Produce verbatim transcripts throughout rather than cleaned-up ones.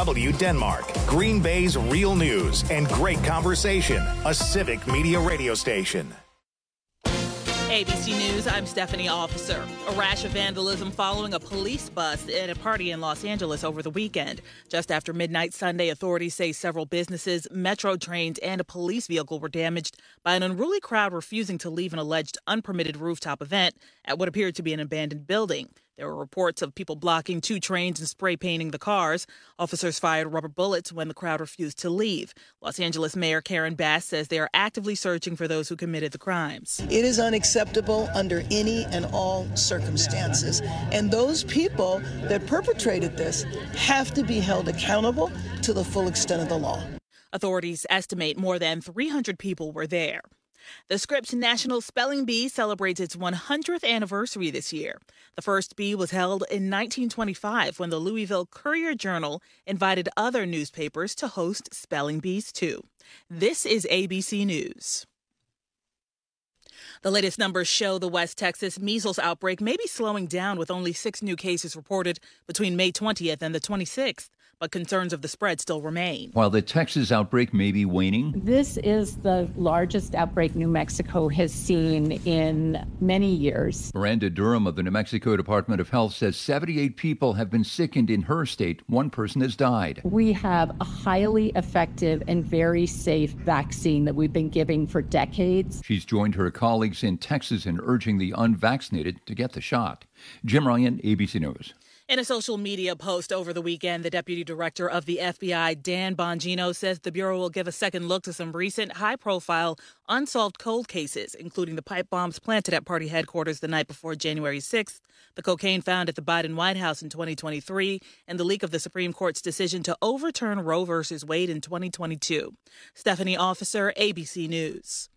W Denmark, Green Bay's real news and great conversation. A Civic Media radio station. A B C News, I'm Stephanie Officer. A rash of vandalism following a police bust at a party in Los Angeles over the weekend. Just after midnight Sunday, authorities say several businesses, metro trains, and a police vehicle were damaged by an unruly crowd refusing to leave an alleged unpermitted rooftop event at what appeared to be an abandoned building. There were reports of people blocking two trains and spray painting the cars. Officers fired rubber bullets when the crowd refused to leave. Los Angeles Mayor Karen Bass says they are actively searching for those who committed the crimes. It is unacceptable under any and all circumstances. And those people that perpetrated this have to be held accountable to the full extent of the law. Authorities estimate more than three hundred people were there. The Scripps National Spelling Bee celebrates its one hundredth anniversary this year. The first bee was held in nineteen twenty-five when the Louisville Courier-Journal invited other newspapers to host spelling bees, too. This is A B C News. The latest numbers show the West Texas measles outbreak may be slowing down with only six new cases reported between May twentieth and the twenty-sixth. But concerns of the spread still remain. While the Texas outbreak may be waning, this is the largest outbreak New Mexico has seen in many years. Miranda Durham of the New Mexico Department of Health says seventy-eight people have been sickened in her state. One person has died. We have a highly effective and very safe vaccine that we've been giving for decades. She's joined her colleagues in Texas in urging the unvaccinated to get the shot. Jim Ryan, A B C News. In a social media post over the weekend, the deputy director of the F B I, Dan Bongino, says the Bureau will give a second look to some recent high-profile unsolved cold cases, including the pipe bombs planted at party headquarters the night before January sixth, the cocaine found at the Biden White House in twenty twenty-three, and the leak of the Supreme Court's decision to overturn Roe v. Wade in twenty twenty-two. Stephanie Officer, A B C News.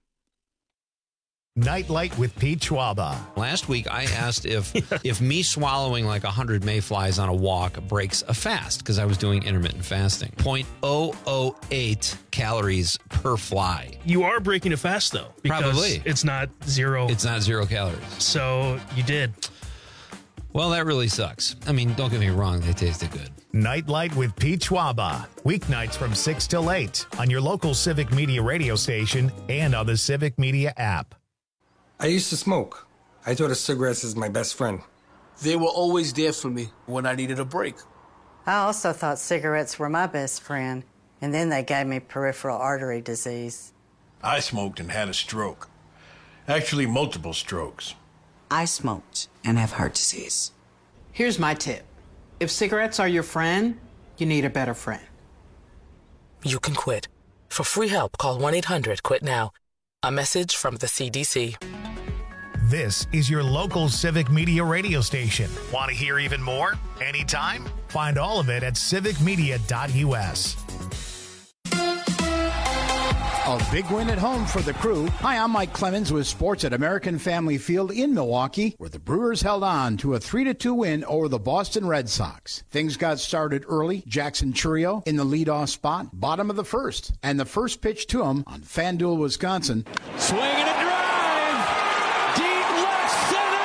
Nightlight with Pete Schwaba. Last week, I asked if if me swallowing like one hundred mayflies on a walk breaks a fast, because I was doing intermittent fasting. zero point zero zero eight calories per fly. You are breaking a fast, though. Because Probably. It's not zero. It's not zero calories. So you did. Well, that really sucks. I mean, don't get me wrong. They tasted good. Nightlight with Pete Schwaba. Weeknights from six till eight on your local Civic Media radio station and on the Civic Media app. I used to smoke. I thought of cigarettes as my best friend. They were always there for me when I needed a break. I also thought cigarettes were my best friend, and then they gave me peripheral artery disease. I smoked and had a stroke. Actually, multiple strokes. I smoked and have heart disease. Here's my tip. If cigarettes are your friend, you need a better friend. You can quit. For free help, call one eight hundred quit now. A message from the C D C. This is your local Civic Media radio station. Want to hear even more? Anytime? Find all of it at civic media dot U S. A big win at home for the Crew. Hi, I'm Mike Clemens with sports at American Family Field in Milwaukee, where the Brewers held on to a three to two win over the Boston Red Sox. Things got started early. Jackson Chourio in the leadoff spot, bottom of the first, and the first pitch to him on FanDuel, Wisconsin. Swing and a drive, deep left center,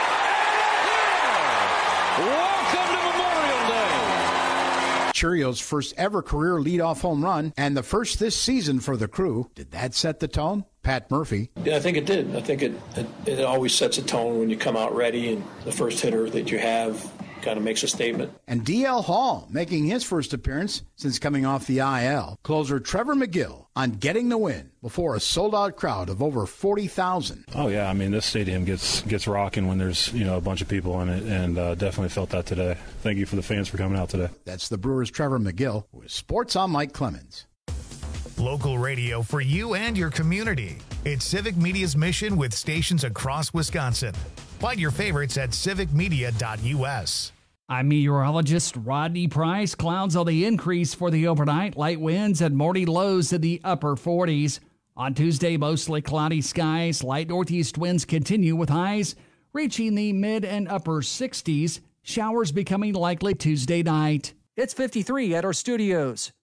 and welcome to Memorial Day. Chourio's first ever career leadoff home run, and the first this season for the Crew. Did that set the tone? Pat Murphy. Yeah, I think it did. I think it, it it always sets a tone when you come out ready, and the first hitter that you have kind of makes a statement. And D L Hall making his first appearance since coming off the I L. Closer Trevor McGill on getting the win before a sold-out crowd of over forty thousand. Oh, yeah. I mean, this stadium gets gets rocking when there's, you know, a bunch of people in it, and uh, definitely felt that today. Thank you for the fans for coming out today. That's the Brewers' Trevor McGill with Sports on Mike Clemens. Local radio for you and your community. It's Civic Media's mission with stations across Wisconsin. Find your favorites at civic media dot U S. I'm meteorologist Rodney Price. Clouds on the increase for the overnight. Light winds and morning lows in the upper forties. On Tuesday, mostly cloudy skies. Light northeast winds continue with highs reaching the mid and upper sixties. Showers becoming likely Tuesday night. It's fifty-three at our studios.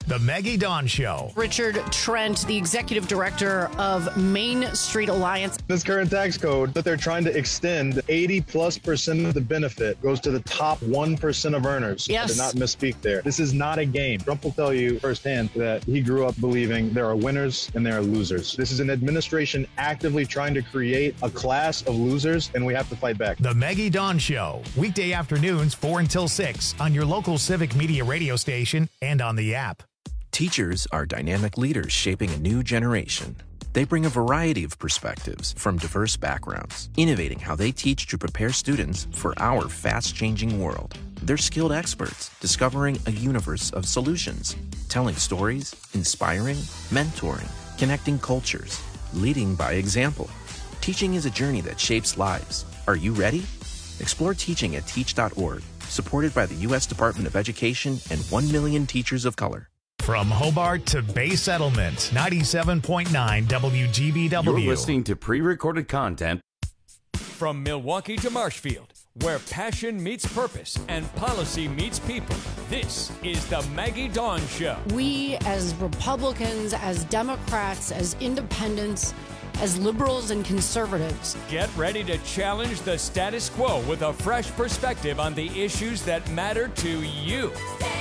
The Maggie Dawn Show. Richard Trent, the executive director of Main Street Alliance. This current tax code that they're trying to extend, eighty plus percent of the benefit goes to the top one percent of earners. Yes. I did not misspeak there. This is not a game. Trump will tell you firsthand that he grew up believing there are winners and there are losers. This is an administration actively trying to create a class of losers, and we have to fight back. The Maggie Dawn Show. Weekday afternoons, four until six on your local Civic Media radio station and on the app. Teachers are dynamic leaders shaping a new generation. They bring a variety of perspectives from diverse backgrounds, innovating how they teach to prepare students for our fast-changing world. They're skilled experts, discovering a universe of solutions, telling stories, inspiring, mentoring, connecting cultures, leading by example. Teaching is a journey that shapes lives. Are you ready? Explore teaching at teach dot org, supported by the U S Department of Education and one million teachers of color. From Hobart to Bay Settlement, ninety-seven point nine W G B W. You're listening to pre-recorded content. From Milwaukee to Marshfield, where passion meets purpose and policy meets people, this is the Maggie Dawn Show. We, as Republicans, as Democrats, as independents, as liberals and conservatives, get ready to challenge the status quo with a fresh perspective on the issues that matter to you.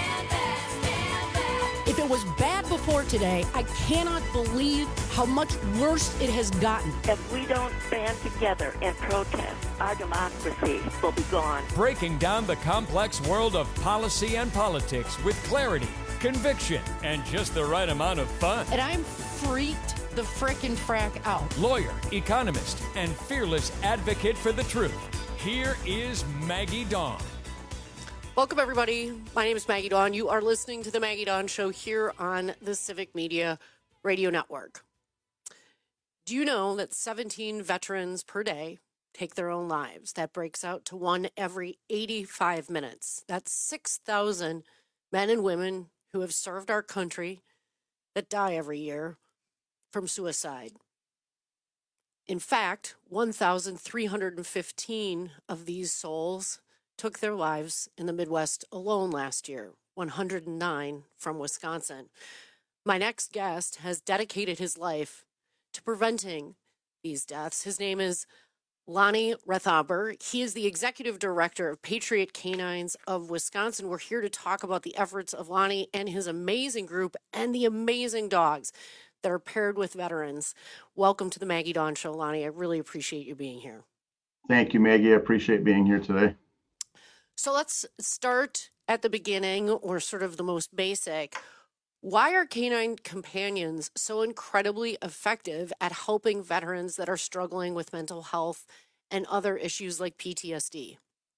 If it was bad before today, I cannot believe how much worse it has gotten. If we don't band together and protest, our democracy will be gone. Breaking down the complex world of policy and politics with clarity, conviction, and just the right amount of fun. And I'm freaked the frickin' frack out. Lawyer, economist, and fearless advocate for the truth. Here is Maggie Dawn. Welcome, everybody. My name is Maggie Dawn. You are listening to the Maggie Dawn Show here on the Civic Media Radio Network. Do you know that seventeen veterans per day take their own lives? That breaks out to one every eighty-five minutes. That's six thousand men and women who have served our country that die every year from suicide. In fact, one thousand three hundred fifteen of these souls took their lives in the Midwest alone last year, one hundred nine from Wisconsin. My next guest has dedicated his life to preventing these deaths. His name is Lonnie Rethaber. He is the executive director of Patriot Canines of Wisconsin. We're here to talk about the efforts of Lonnie and his amazing group and the amazing dogs that are paired with veterans. Welcome to the Maggie Dawn Show, Lonnie. I really appreciate you being here. Thank you, Maggie. I appreciate being here today. So let's start at the beginning, or sort of the most basic. Why are canine companions so incredibly effective at helping veterans that are struggling with mental health and other issues like P T S D?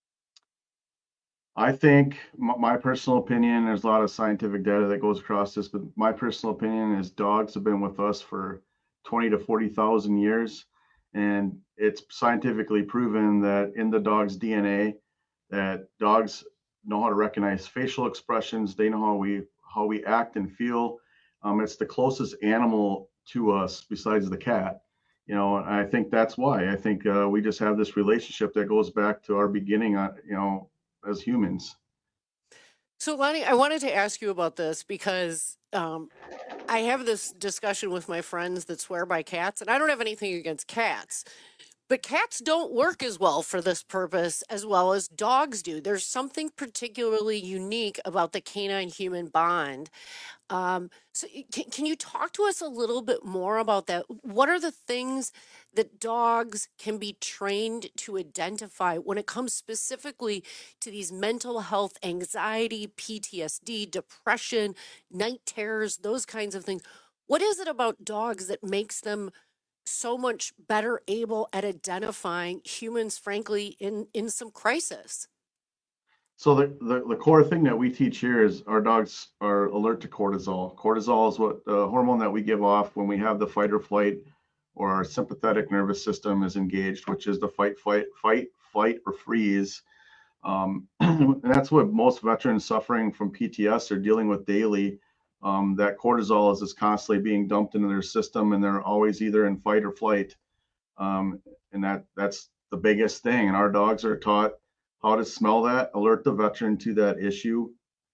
I think my personal opinion, there's a lot of scientific data that goes across this, but my personal opinion is dogs have been with us for twenty to forty thousand years. And it's scientifically proven that in the dog's D N A, that dogs know how to recognize facial expressions. They know how we how we act and feel. Um, it's the closest animal to us besides the cat, you know. And I think that's why. I think uh, we just have this relationship that goes back to our beginning, uh, you know, as humans. So, Lonnie, I wanted to ask you about this because um, I have this discussion with my friends that swear by cats, and I don't have anything against cats. But cats don't work as well for this purpose as well as dogs do. There's something particularly unique about the canine-human bond. Um, so can, can you talk to us a little bit more about that? What are the things that dogs can be trained to identify when it comes specifically to these mental health, anxiety, P T S D, depression, night terrors, those kinds of things? What is it about dogs that makes them so much better able at identifying humans, frankly, in, in some crisis? So the, the, the core thing that we teach here is our dogs are alert to cortisol. Cortisol is what the hormone that we give off when we have the fight or flight, or our sympathetic nervous system is engaged, which is the fight, fight, fight, flight, or freeze. Um, and that's what most veterans suffering from P T S are dealing with daily. Um, that cortisol is just constantly being dumped into their system, and they're always either in fight or flight. Um, and that that's the biggest thing. And our dogs are taught how to smell that, alert the veteran to that issue.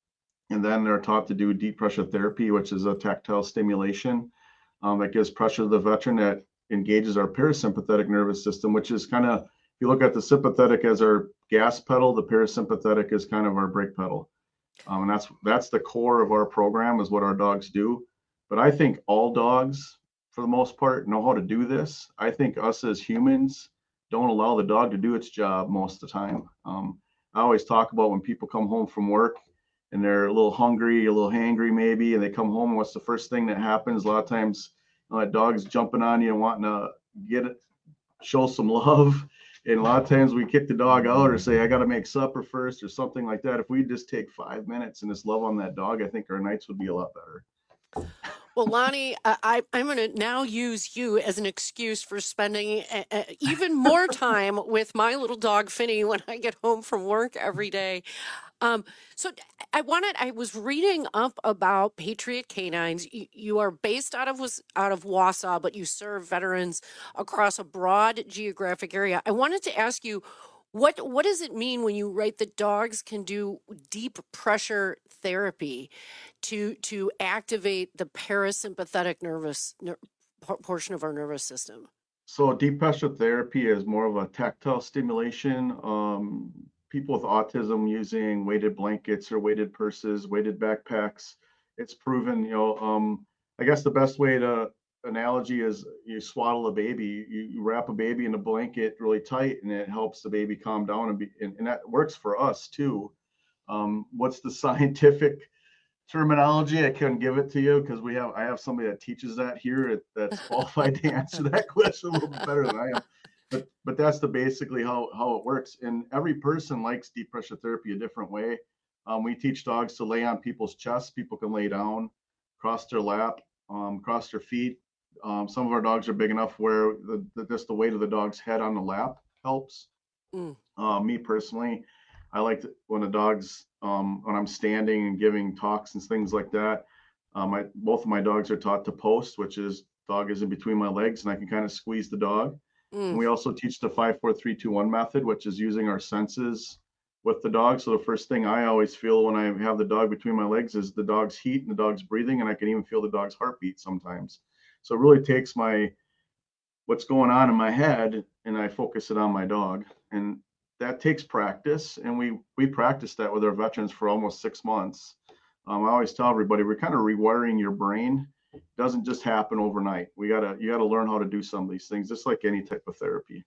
And then they're taught to do deep pressure therapy, which is a tactile stimulation um, that gives pressure to the veteran that engages our parasympathetic nervous system, which is kind of, if you look at the sympathetic as our gas pedal, the parasympathetic is kind of our brake pedal. Um, and that's that's the core of our program, is what our dogs do. But I think all dogs, for the most part, know how to do this. I think us as humans don't allow the dog to do its job most of the time. Um, I always talk about when people come home from work and they're a little hungry, a little hangry maybe, and they come home, and what's the first thing that happens? A lot of times, you know, that dog's jumping on you and wanting to get it, show some love. And a lot of times we kick the dog out or say, I got to make supper first or something like that. If we just take five minutes and just love on that dog, I think our nights would be a lot better. Well, Lonnie, I, I'm going to now use you as an excuse for spending a, a, even more time with my little dog, Finny, when I get home from work every day. Um, so I wanted, I was reading up about Patriot Canines. You, you are based out of, out of Wausau, but you serve veterans across a broad geographic area. I wanted to ask you, what, what does it mean when you write that dogs can do deep pressure therapy to, to activate the parasympathetic nervous ner- portion of our nervous system? So deep pressure therapy is more of a tactile stimulation. Um, people with autism using weighted blankets or weighted purses, weighted backpacks. It's proven, you know, um, I guess the best way to analogy is you swaddle a baby, you, you wrap a baby in a blanket really tight, and it helps the baby calm down, and, be, and, and that works for us too. Um, what's the scientific terminology? I couldn't give it to you because we have, I have somebody that teaches that here that's qualified to answer that question a little bit better than I am. But but that's the basically how, how it works. And every person likes deep pressure therapy a different way. Um, we teach dogs to lay on people's chests. People can lay down, cross their lap, um, cross their feet. Um, some of our dogs are big enough where the, the, just the weight of the dog's head on the lap helps. Mm. Uh, me personally, I like to, when the dog's, um, when I'm standing and giving talks and things like that, um, I, both of my dogs are taught to post, which is dog is in between my legs and I can kind of squeeze the dog. Mm. And we also teach the five, four, three, two, one method, which is using our senses with the dog. So the first thing I always feel when I have the dog between my legs is the dog's heat and the dog's breathing, and I can even feel the dog's heartbeat sometimes. So it really takes my, what's going on in my head, and I focus it on my dog. And that takes practice. And we, we practice that with our veterans for almost six months. Um, I always tell everybody, we're kind of rewiring your brain. It doesn't just happen overnight. We gotta, you gotta learn how to do some of these things, just like any type of therapy.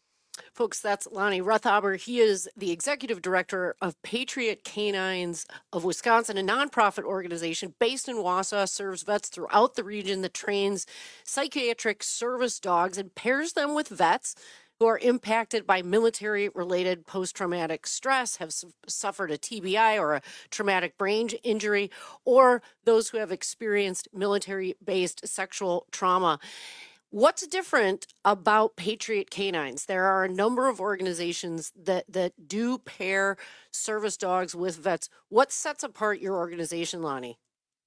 Folks, that's Lonnie Rethaber. He is the executive director of Patriot Canines of Wisconsin, a nonprofit organization based in Wausau, serves vets throughout the region that trains psychiatric service dogs and pairs them with vets who are impacted by military-related post-traumatic stress, have su- suffered a T B I or a traumatic brain injury, or those who have experienced military-based sexual trauma. What's different about Patriot Canines? There are a number of organizations that, that do pair service dogs with vets. What sets apart your organization, Lonnie?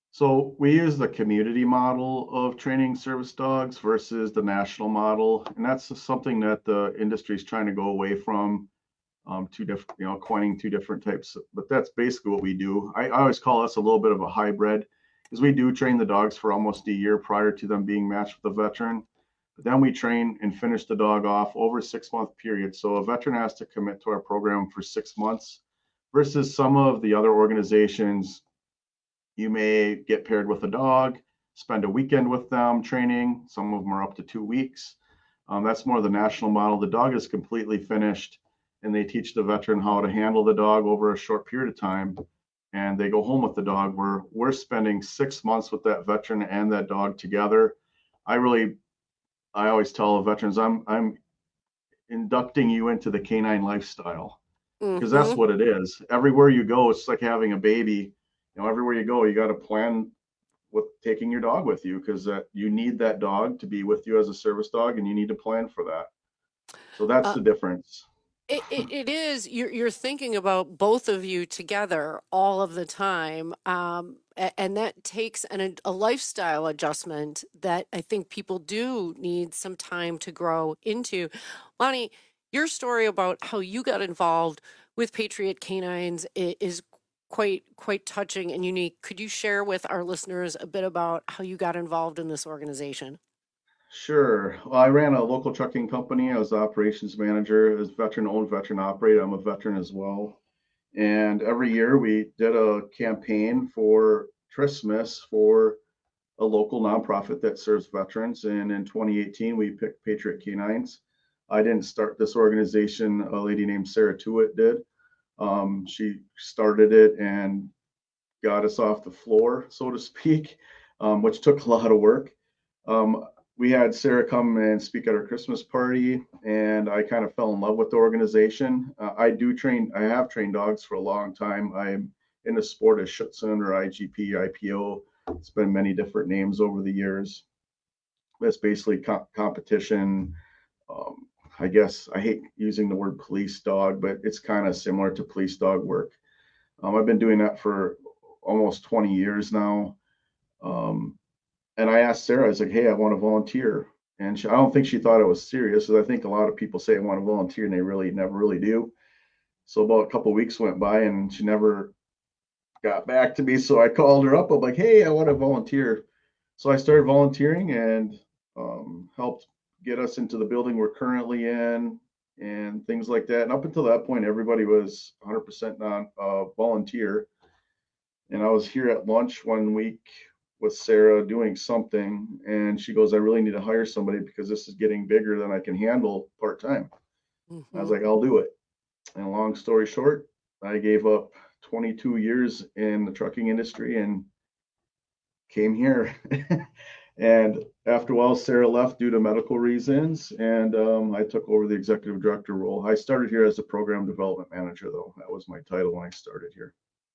So we use the community model of training service dogs versus the national model. And that's something that the industry is trying to go away from, um, two different, you know, coining two different types. But that's basically what we do. I, I always call us a little bit of a hybrid, because we do train the dogs for almost a year prior to them being matched with a veteran. But then we train and finish the dog off over a six month period. So a veteran has to commit to our program for six months versus some of the other organizations. You may get paired with a dog, spend a weekend with them training. Some of them are up to two weeks. Um, that's more the national model. The dog is completely finished, and they teach the veteran how to handle the dog over a short period of time, and they go home with the dog. We're, we're spending six months with that veteran and that dog together. I really, I always tell the veterans, I'm, I'm inducting you into the canine lifestyle, because mm-hmm. that's what it is. Everywhere you go, it's like having a baby. You know, everywhere you go, you got to plan with taking your dog with you, because uh, you need that dog to be with you as a service dog, and you need to plan for that. So that's uh, the difference. It, it, it is. You're, you're thinking about both of you together all of the time, um, and that takes an, a lifestyle adjustment that I think people do need some time to grow into. Lonnie, your story about how you got involved with Patriot Canines is quite quite touching and unique. Could you share with our listeners a bit about how you got involved in this organization? Sure. Well, I ran a local trucking company. I was the operations manager. As veteran-owned, veteran-operated. I'm a veteran as well. And every year we did a campaign for Christmas for a local nonprofit that serves veterans. And in twenty eighteen, we picked Patriot Canines. I didn't start this organization. A lady named Sarah Tewitt did. Um, she started it and got us off the floor, so to speak, um, which took a lot of work. Um, we had Sarah come and speak at our Christmas party, and I kind of fell in love with the organization. Uh, I do train, I have trained dogs for a long time. I'm in the sport of Schutzhund or I G P, I P O. It's been many different names over the years. It's basically co- competition. Um, I guess I hate using the word police dog, but it's kind of similar to police dog work. Um, I've been doing that for almost twenty years now. Um, and I asked Sarah, I was like, hey, I want to volunteer. And she, I don't think she thought it was serious, because I think a lot of people say I want to volunteer and they really never really do. So about a couple of weeks went by and she never got back to me. So I called her up. I'm like, hey, I want to volunteer. So I started volunteering and um, helped get us into the building we're currently in and things like that. And up until that point, everybody was one hundred percent non uh, volunteer. And I was here at lunch one week with Sarah doing something, and she goes, I really need to hire somebody because this is getting bigger than I can handle part-time. Mm-hmm. I was like, I'll do it. And long story short, I gave up twenty-two years in the trucking industry and came here. And after a while, Sarah left due to medical reasons, and um, I took over the executive director role. I started here as a program development manager, though. That was my title when I started here.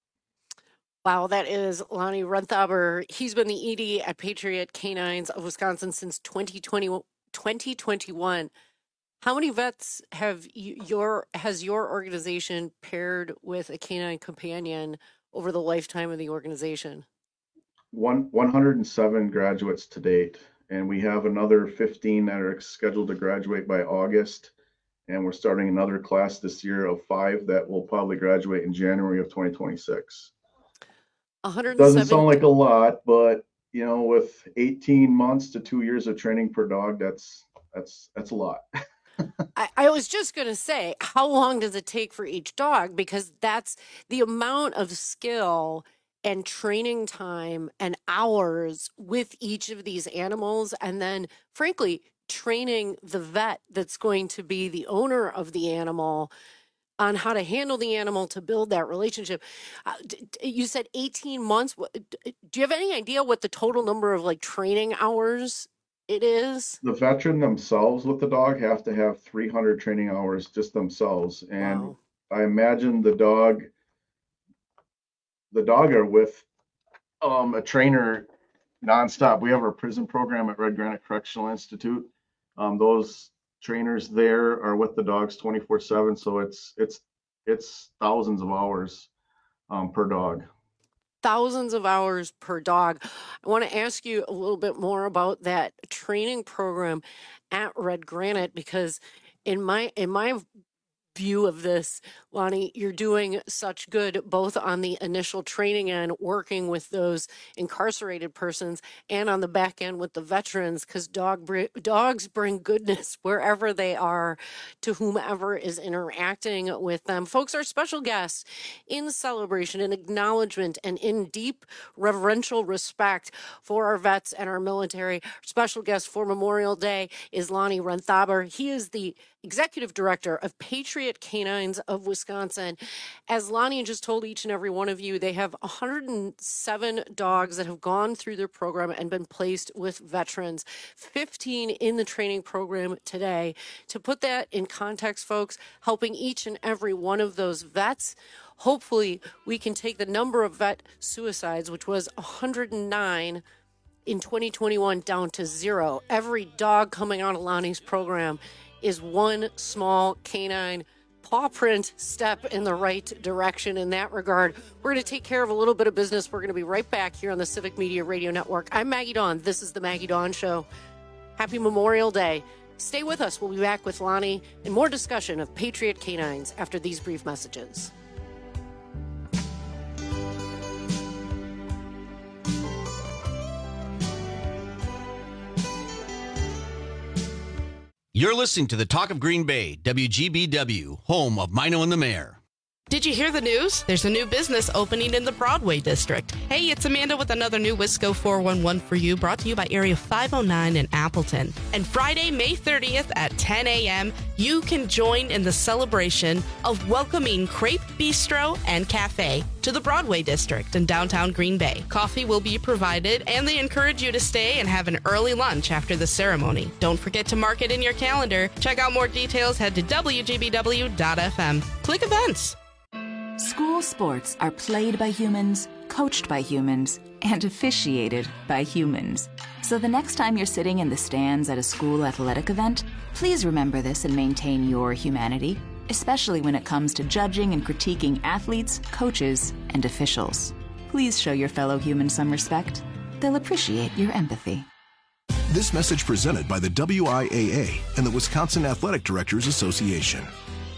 Wow, that is Lonnie Renthaber. He's been the E D at Patriot Canines of Wisconsin since twenty twenty, twenty twenty-one. How many vets have you, your has your organization paired with a canine companion over the lifetime of the organization? One, one hundred seven graduates to date, and we have another fifteen that are scheduled to graduate by August. And we're starting another class this year of five that will probably graduate in January of twenty twenty-six. one hundred seven Doesn't sound like a lot, but you know, with eighteen months to two years of training per dog, that's that's that's a lot. I, I was just going to say, how long does it take for each dog? Because that's the amount of skill and training time and hours with each of these animals. And then, frankly, training the vet that's going to be the owner of the animal on how to handle the animal to build that relationship. Uh, d- d- you said eighteen months. Do you have any idea what the total number of like training hours it is? The veteran themselves with the dog have to have three hundred training hours just themselves. And wow. I imagine the dog, the dog are with um, a trainer nonstop. We have our prison program at Red Granite Correctional Institute. Um, those trainers there are with the dogs twenty-four seven. So it's, it's, it's thousands of hours um, per dog. Thousands of hours per dog. I want to ask you a little bit more about that training program at Red Granite, because in my in my view of this, Lonnie, you're doing such good both on the initial training end, working with those incarcerated persons, and on the back end with the veterans, because dog br- dogs bring goodness wherever they are to whomever is interacting with them. Folks, our special guests in celebration and acknowledgement and in deep reverential respect for our vets and our military. Our special guest for Memorial Day is Lonnie Renthaber. He is the executive director of Patriot Canines of Wisconsin. As Lonnie just told each and every one of you, they have one hundred seven dogs that have gone through their program and been placed with veterans, fifteen in the training program today. To put that in context, folks, helping each and every one of those vets, hopefully we can take the number of vet suicides, which was one hundred nine in twenty twenty-one, down to zero. Every dog coming out of Lonnie's program is one small canine paw print step in the right direction in that regard. We're going to take care of a little bit of business. We're going to be right back here on the Civic Media Radio Network. I'm Maggie Dawn. This is the Maggie Dawn Show. Happy Memorial Day. Stay with us. We'll be back with Lonnie and more discussion of Patriot Canines after these brief messages. You're listening to the Talk of Green Bay, W G B W, home of Mino and the Mayor. Did you hear the news? There's a new business opening in the Broadway district. Hey, it's Amanda with another new Wisco four one one for you, brought to you by Area five oh nine in Appleton. And Friday, May thirtieth at ten a.m., you can join in the celebration of welcoming Crepe Bistro and Cafe to the Broadway district in downtown Green Bay. Coffee will be provided, and they encourage you to stay and have an early lunch after the ceremony. Don't forget to mark it in your calendar. Check out more details, head to W G B W dot F M. Click events. School sports are played by humans, coached by humans, and officiated by humans. So the next time you're sitting in the stands at a school athletic event, please remember this and maintain your humanity, especially when it comes to judging and critiquing athletes, coaches, and officials. Please show your fellow humans some respect. They'll appreciate your empathy. This message presented by the W I A A and the Wisconsin Athletic Directors Association.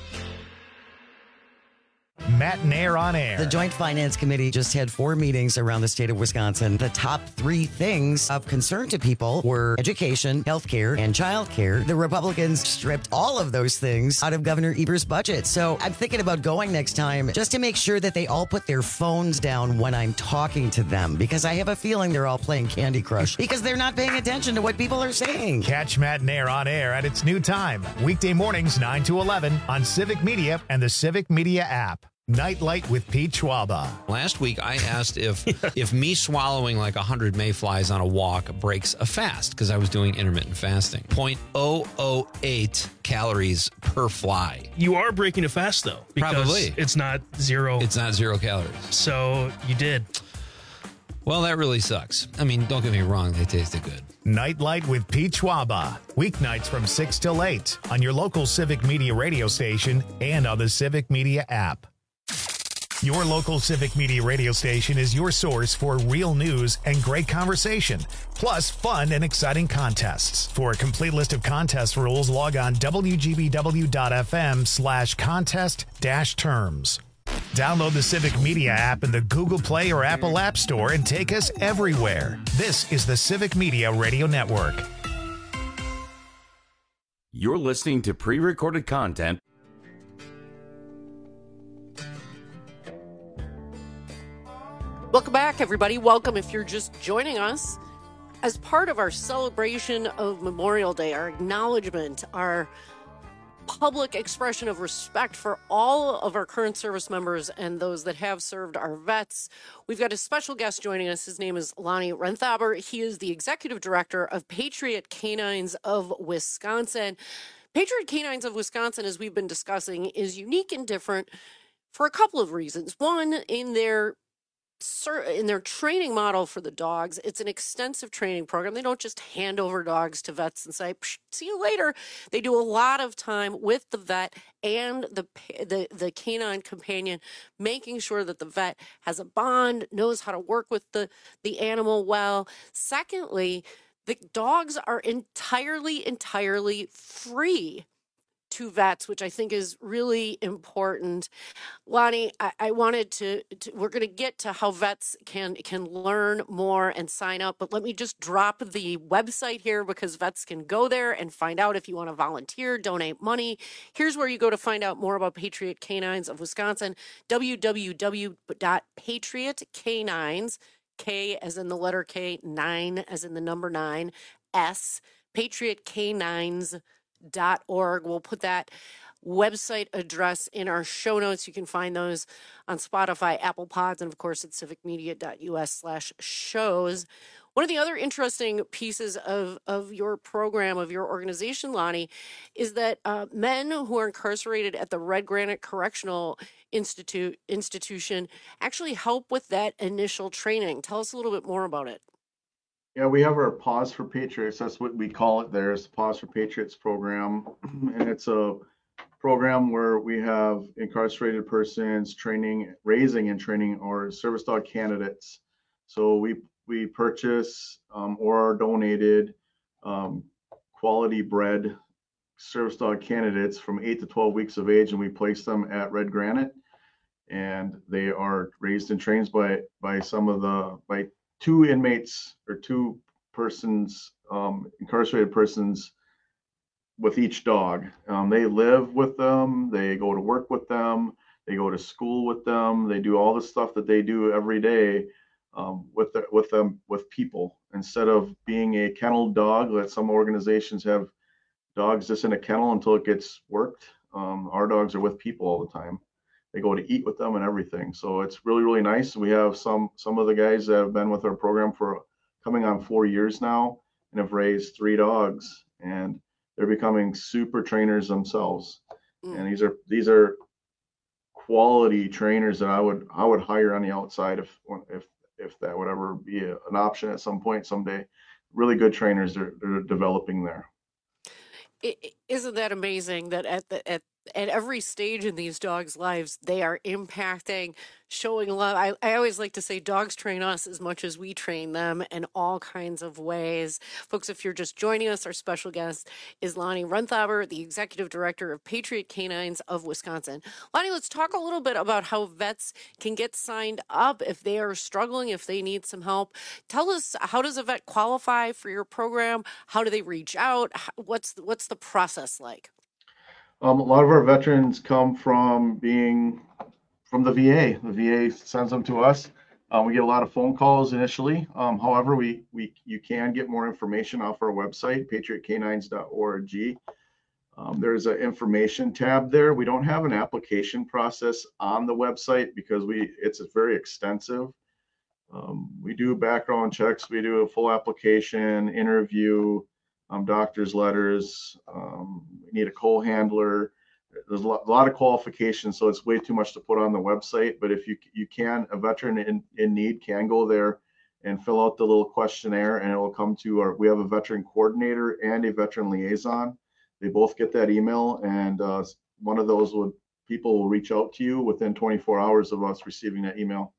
Matt and Air on Air. The Joint Finance Committee just had four meetings around the state of Wisconsin. The top three things of concern to people were education, healthcare, and childcare. The Republicans stripped all of those things out of Governor Eber's budget. So I'm thinking about going next time just to make sure that they all put their phones down when I'm talking to them, because I have a feeling they're all playing Candy Crush because they're not paying attention to what people are saying. Catch Matt and Air on Air at its new time, weekday mornings nine to eleven on Civic Media and the Civic Media app. Nightlight with Pete Schwaba. Last week, I asked if if me swallowing like one hundred mayflies on a walk breaks a fast, because I was doing intermittent fasting. zero point zero zero eight calories per fly. You are breaking a fast, though. Because Probably. It's not zero. It's not zero calories. So you did. Well, that really sucks. I mean, don't get me wrong. They tasted good. Nightlight with Pete Schwaba. Weeknights from six till eight on your local Civic Media radio station and on the Civic Media app. Your local Civic Media radio station is your source for real news and great conversation, plus fun and exciting contests. For a complete list of contest rules, log on W G B W dot F M slash contest dash terms. Download the Civic Media app in the Google Play or Apple App Store and take us everywhere. This is the Civic Media Radio Network. You're listening to pre-recorded content. Welcome back, everybody. Welcome if you're just joining us. As part of our celebration of Memorial Day, our acknowledgement, our public expression of respect for all of our current service members and those that have served, our vets, we've got a special guest joining us. His name is Lonnie Renthaber. He is the executive director of Patriot Canines of Wisconsin. Patriot Canines of Wisconsin, as we've been discussing, is unique and different for a couple of reasons. One, in their in their training model for the dogs, it's an extensive training program. They don't just hand over dogs to vets and say, see you later. They do a lot of time with the vet and the, the, the canine companion, making sure that the vet has a bond, knows how to work with the, the animal well. Secondly, the dogs are entirely, entirely free to vets, which I think is really important. Lonnie, I, I wanted to, to we're going to get to how vets can can learn more and sign up, but let me just drop the website here because vets can go there and find out if you want to volunteer, donate money. Here's where you go to find out more about Patriot Canines of Wisconsin, w w w dot patriot canines, K as in the letter K, nine as in the number nine, S, patriot canines dot org. We'll put that website address in our show notes. You can find those on Spotify, Apple Pods, and of course at civicmedia.us slash shows. One of the other interesting pieces of, of your program, of your organization, Lonnie, is that uh, men who are incarcerated at the Red Granite Correctional Institute institution actually help with that initial training. Tell us a little bit more about it. Yeah, we have our Pause for Patriots. That's what we call it there. It's the Pause for Patriots program. And it's a program where we have incarcerated persons training, raising and training our service dog candidates. So we we purchase um, or are donated um, quality bred service dog candidates from eight to twelve weeks of age, and we place them at Red Granite. And they are raised and trained by by some of the, by two inmates or two persons, um, incarcerated persons with each dog. Um, they live with them. They go to work with them. They go to school with them. They do all the stuff that they do every day um, with the, with them with people, instead of being a kennel dog that some organizations have dogs just in a kennel until it gets worked. Um, our dogs are with people all the time. They go to eat with them and everything. So it's really, really nice. We have some some of the guys that have been with our program for coming on four years now and have raised three dogs, and they're becoming super trainers themselves. Mm. And these are these are quality trainers that I would I would hire on the outside if if if that would ever be a, an option at some point someday. Really good trainers they're, they're developing there. It, isn't that amazing that at the at at every stage in these dogs' lives, they are impacting, showing love. I, I always like to say dogs train us as much as we train them in all kinds of ways. Folks, if you're just joining us, our special guest is Lonnie Runthaber, the Executive Director of Patriot Canines of Wisconsin. Lonnie, let's talk a little bit about how vets can get signed up if they are struggling, if they need some help. Tell us, how does a vet qualify for your program? How do they reach out? What's, what's the process like? Um, a lot of our veterans come from being from the V A. The V A sends them to us. Um, we get a lot of phone calls initially. Um, however, we we you can get more information off our website, patriot canines dot org. Um, there's an information tab there. We don't have an application process on the website because we it's very extensive. Um, we do background checks. We do a full application, interview. Um, doctor's letters, um, we need a coal handler. There's a lot, a lot of qualifications, so it's way too much to put on the website. But if you you can, a veteran in, in need can go there and fill out the little questionnaire, and it will come to our, we have a veteran coordinator and a veteran liaison. They both get that email, and uh, one of those would people will reach out to you within twenty-four hours of us receiving that email.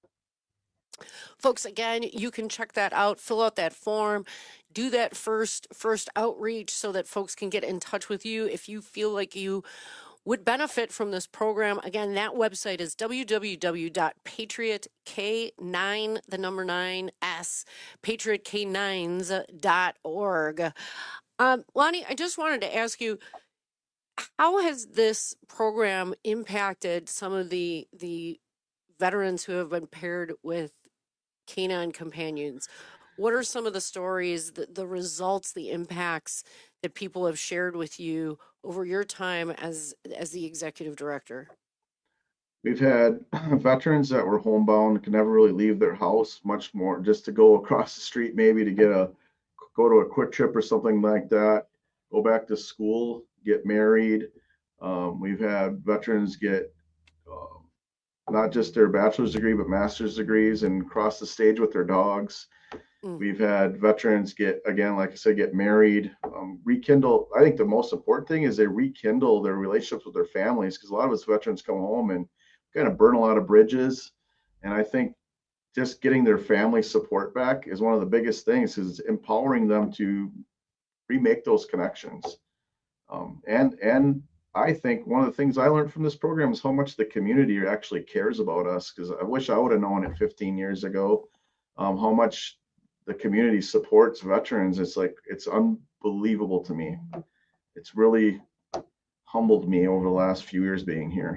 Folks, again, you can check that out, fill out that form, do that first first outreach so that folks can get in touch with you if you feel like you would benefit from this program. Again, that website is w w w dot patriot k nine, the number nine S, patriot k nines dot org. Um, Lonnie, I just wanted to ask you, how has this program impacted some of the the veterans who have been paired with canine companions? What are some of the stories, the, the results, the impacts that people have shared with you over your time as as the executive director? We've had veterans that were homebound, could never really leave their house, much more just to go across the street, maybe to get a go to a quick trip or something like that, go back to school, get married. Um, we've had veterans get uh, not just their bachelor's degree, but master's degrees and cross the stage with their dogs. Mm. We've had veterans get, again, like I said, get married, um, rekindle. I think the most important thing is they rekindle their relationships with their families, because a lot of us veterans come home and kind of burn a lot of bridges. And I think just getting their family support back is one of the biggest things, is empowering them to remake those connections. Um, and, and, I think one of the things I learned from this program is how much the community actually cares about us, because I wish I would have known it fifteen years ago, um, how much the community supports veterans. It's like, it's unbelievable to me. It's really humbled me over the last few years being here.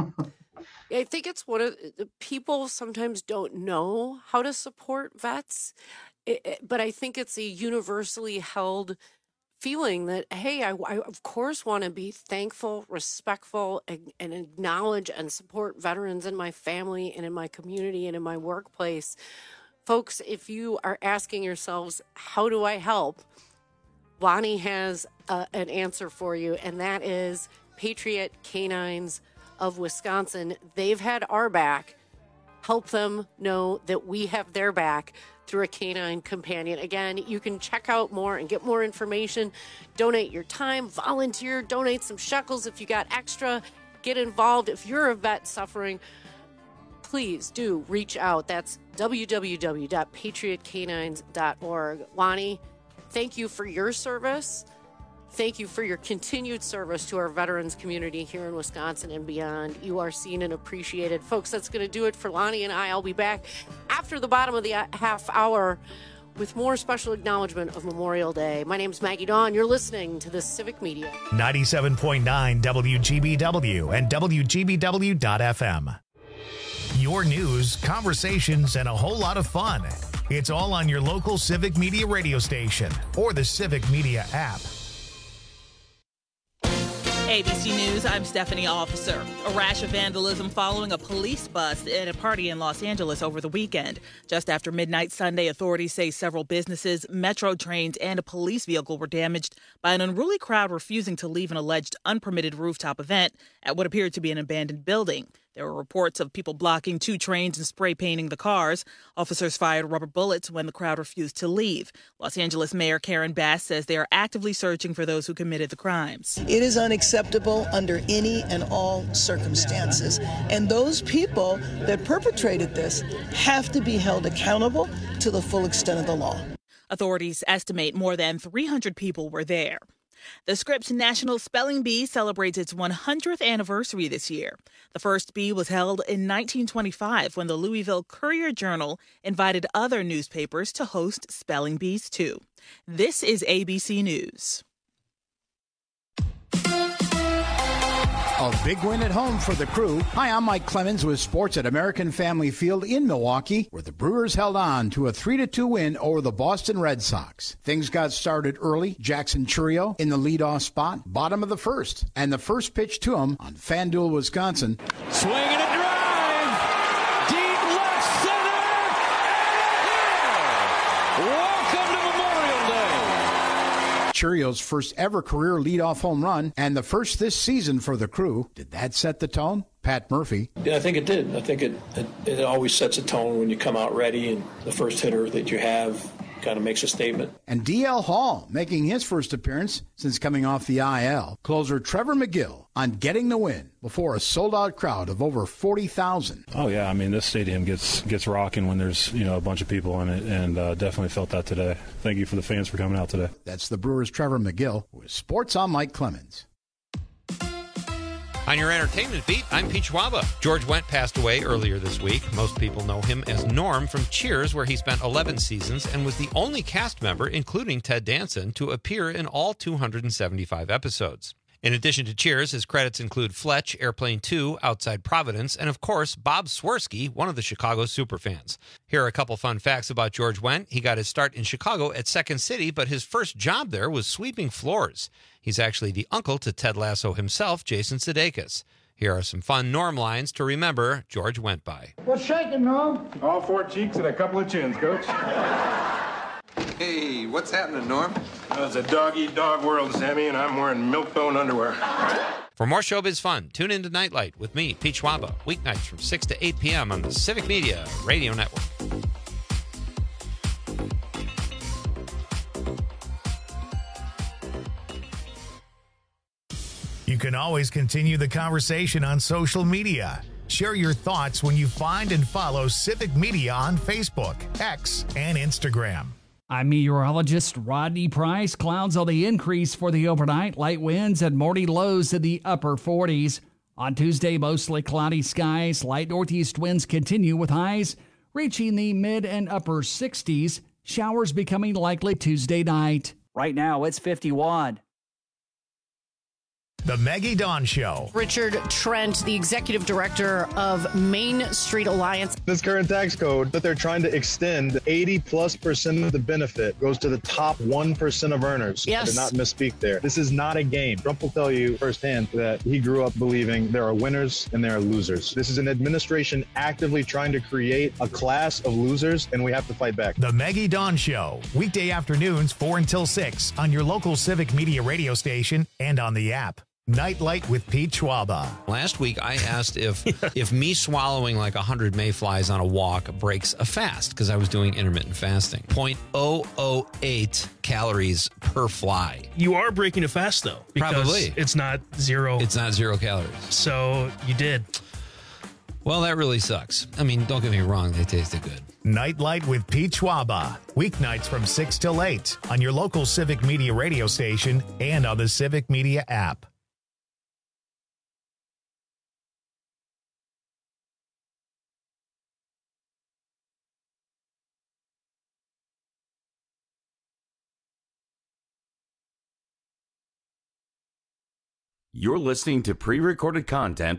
I think it's one of the people sometimes don't know how to support vets, it, it, but I think it's a universally held feeling that, hey, I, I of course want to be thankful, respectful, and, and acknowledge and support veterans in my family and in my community and in my workplace. Folks, if you are asking yourselves, how do I help? Lonnie has uh, an answer for you, and that is Patriot Canines of Wisconsin. They've had our back. Help them know that we have their back through a canine companion. Again, you can check out more and get more information. Donate your time, volunteer, donate some shekels if you got extra. Get involved. If you're a vet suffering, please do reach out. That's w w w dot patriot canines dot org. Lonnie, thank you for your service. Thank you for your continued service to our veterans community here in Wisconsin and beyond. You are seen and appreciated. Folks, that's going to do it for Lonnie and I. I'll be back after the bottom of the half hour with more special acknowledgement of Memorial Day. My name's Maggie Dawn. You're listening to the Civic Media. ninety-seven point nine W G B W and W G B W dot F M. Your news, conversations, and a whole lot of fun. It's all on your local Civic Media radio station or the Civic Media app. A B C News, I'm Stephanie Officer. A rash of vandalism following a police bust at a party in Los Angeles over the weekend. Just after midnight Sunday, authorities say several businesses, metro trains, and a police vehicle were damaged by an unruly crowd refusing to leave an alleged unpermitted rooftop event at what appeared to be an abandoned building. There were reports of people blocking two trains and spray painting the cars. Officers fired rubber bullets when the crowd refused to leave. Los Angeles Mayor Karen Bass says they are actively searching for those who committed the crimes. It is unacceptable under any and all circumstances. And those people that perpetrated this have to be held accountable to the full extent of the law. Authorities estimate more than three hundred people were there. The Scripps National Spelling Bee celebrates its one hundredth anniversary this year. The first bee was held in nineteen twenty-five when the Louisville Courier-Journal invited other newspapers to host spelling bees too. This is A B C News. A big win at home for the Crew. Hi, I'm Mike Clemens with sports at American Family Field in Milwaukee, where the Brewers held on to a three to two win over the Boston Red Sox. Things got started early. Jackson Chourio in the leadoff spot, bottom of the first. And the first pitch to him on FanDuel, Wisconsin. Swinging a drive. Deep left center. And welcome to Memorial Day. Chourio's first ever career leadoff home run, and the first this season for the Crew. Did that set the tone? Pat Murphy. Yeah, I think it did. I think it, it, it always sets a tone when you come out ready, and the first hitter that you have kind of makes a statement. And D L Hall making his first appearance since coming off the I L. Closer Trevor McGill on getting the win before a sold-out crowd of over forty thousand. Oh yeah, I mean this stadium gets gets rocking when there's you know a bunch of people in it, and uh, definitely felt that today. Thank you for the fans for coming out today. That's the Brewers' Trevor McGill with Sports on Mike Clemens. On your entertainment beat, I'm Pete Schwaba. George Wendt passed away earlier this week. Most people know him as Norm from Cheers, where he spent eleven seasons and was the only cast member, including Ted Danson, to appear in all two hundred seventy-five episodes. In addition to Cheers, his credits include Fletch, Airplane two, Outside Providence, and of course, Bob Swirsky, one of the Chicago superfans. Here are a couple fun facts about George Wendt. He got his start in Chicago at Second City, but his first job there was sweeping floors. He's actually the uncle to Ted Lasso himself, Jason Sudeikis. Here are some fun Norm lines to remember George Wendt by. What's shaking, Norm? All four cheeks and a couple of chins, Coach. Hey, what's happening, Norm? Well, it's a dog-eat-dog world, Sammy, and I'm wearing milk-bone underwear. For more showbiz fun, tune into Nightlight with me, Pete Schwaba, weeknights from six to eight p.m. on the Civic Media Radio Network. You can always continue the conversation on social media. Share your thoughts when you find and follow Civic Media on Facebook, X, and Instagram. I'm meteorologist Rodney Price. Clouds on the increase for the overnight. Light winds and morning lows in the upper forties. On Tuesday, mostly cloudy skies. Light northeast winds continue with highs reaching the mid and upper sixties. Showers becoming likely Tuesday night. Right now, it's fifty-one. The Maggie Dawn Show. Richard Trent, the executive director of Main Street Alliance. This current tax code that they're trying to extend, eighty plus percent of the benefit goes to the top one percent of earners. Yes. I did not misspeak there. This is not a game. Trump will tell you firsthand that he grew up believing there are winners and there are losers. This is an administration actively trying to create a class of losers, and we have to fight back. The Maggie Dawn Show. Weekday afternoons, four until six on your local Civic Media radio station and on the app. Nightlight with Pete Schwaba. Last week, I asked if if me swallowing like one hundred mayflies on a walk breaks a fast, because I was doing intermittent fasting. zero point zero zero eight calories per fly. You are breaking a fast, though. Because Probably. It's not zero. It's not zero calories. So you did. Well, that really sucks. I mean, don't get me wrong. They tasted good. Nightlight with Pete Schwaba. Weeknights from six till eight on your local Civic Media radio station and on the Civic Media app. You're listening to pre-recorded content.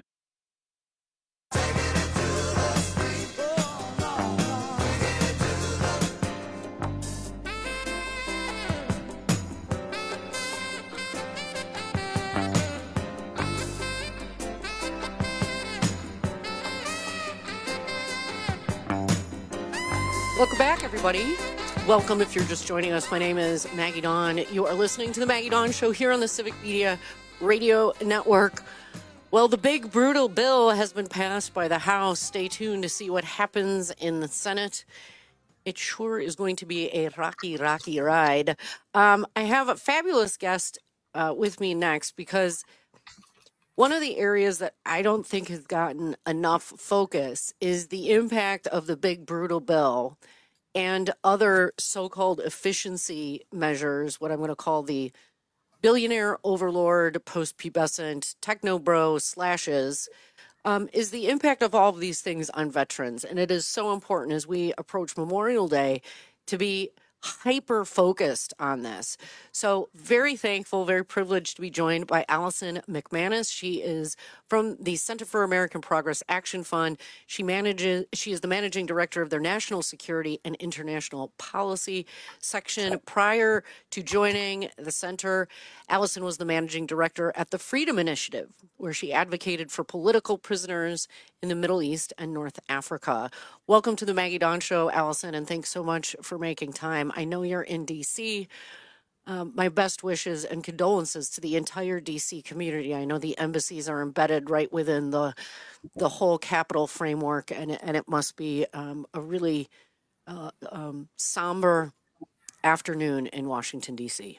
Welcome back, everybody. Welcome if you're just joining us. My name is Maggie Dawn. You are listening to the Maggie Dawn Show here on the Civic Media Radio Network. Well, the big, brutal bill has been passed by the House. Stay tuned to see what happens in the Senate. It sure is going to be a rocky, rocky ride. Um, I have a fabulous guest uh, with me next because one of the areas that I don't think has gotten enough focus is the impact of the big, brutal bill and other so-called efficiency measures, what I'm going to call the billionaire overlord, post-pubescent, techno-bro slashes, um, is the impact of all of these things on veterans. And it is so important as we approach Memorial Day to be hyper-focused on this. So very thankful, very privileged to be joined by Allison McManus. She is from the Center for American Progress Action Fund. She manages, she is the managing director of their National Security and International Policy section. Prior to joining the center, Allison was the managing director at the Freedom Initiative, where she advocated for political prisoners in the Middle East and North Africa. Welcome to the Maggie Dawn Show, Allison, and thanks so much for making time. I know you're in D C. Um, my best wishes and condolences to the entire D C community. I know the embassies are embedded right within the the whole Capitol framework, and, and it must be um, a really uh, um, somber afternoon in Washington, D C.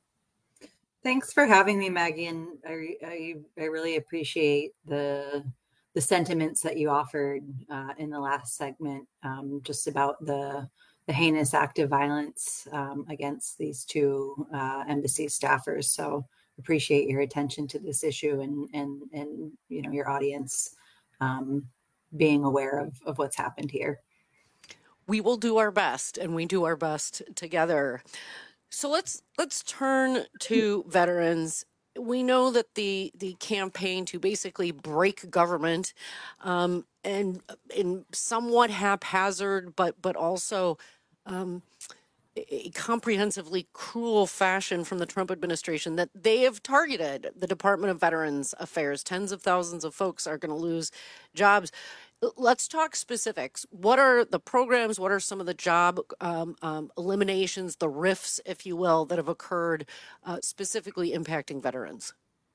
Thanks for having me, Maggie, and I, I, I really appreciate the the sentiments that you offered uh, in the last segment, um, just about the the heinous act of violence um, against these two uh, embassy staffers. So appreciate your attention to this issue and and and you know your audience um, being aware of of what's happened here. We will do our best, and we do our best together. So let's let's turn to veterans. We know that the the campaign to basically break government, um, and in somewhat haphazard, but but also um, a comprehensively cruel fashion from the Trump administration, that they have targeted the Department of Veterans Affairs. Tens of thousands of folks are going to lose jobs. Let's talk specifics. What are the programs? What are some of the job um, um, eliminations, the rifts, if you will, that have occurred uh, specifically impacting veterans?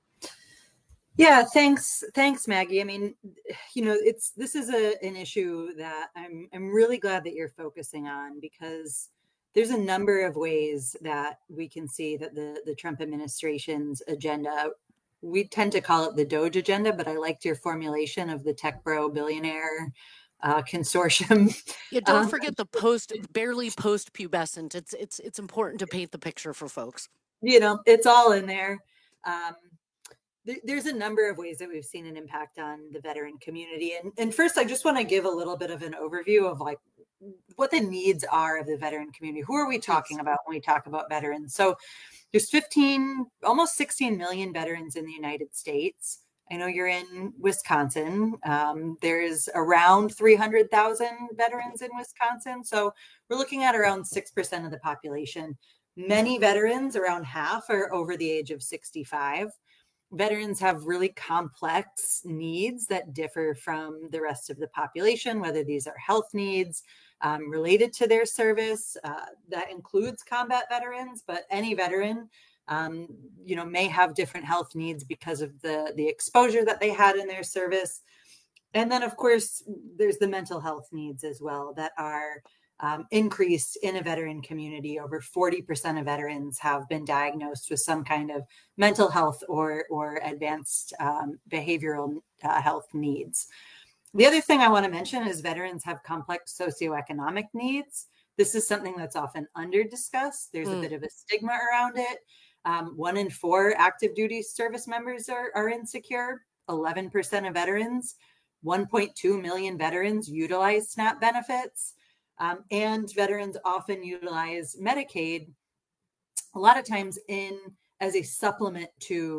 Yeah, thanks, thanks, Maggie. I mean, you know, it's this is a, an issue that I'm I'm really glad that you're focusing on, because there's a number of ways that we can see that the the Trump administration's agenda. We tend to call it the Doge agenda, but I liked your formulation of the tech bro billionaire uh, consortium. Yeah, don't um, forget the post, barely post pubescent. It's it's it's important to paint the picture for folks. You know, it's all in there. Um, th- there's a number of ways that we've seen an impact on the veteran community. And, and first, I just want to give a little bit of an overview of like what the needs are of the veteran community. Who are we talking about when we talk about veterans? So there's fifteen, almost sixteen million veterans in the United States. I know you're in Wisconsin. Um, there's around three hundred thousand veterans in Wisconsin. So we're looking at around six percent of the population. Many veterans, around half, are over the age of sixty-five. Veterans have really complex needs that differ from the rest of the population, whether these are health needs, Um, related to their service. Uh, that includes combat veterans, but any veteran, um, you know, may have different health needs because of the, the exposure that they had in their service. And then, of course, there's the mental health needs as well that are um, increased in a veteran community. Over forty percent of veterans have been diagnosed with some kind of mental health or, or advanced um, behavioral uh, health needs. The other thing I want to mention is veterans have complex socioeconomic needs. This is something that's often under-discussed. There's mm. a bit of a stigma around it. Um, one in four active duty service members are, are insecure. eleven percent of veterans, one point two million veterans utilize SNAP benefits. Um, and veterans often utilize Medicaid a lot of times in as a supplement to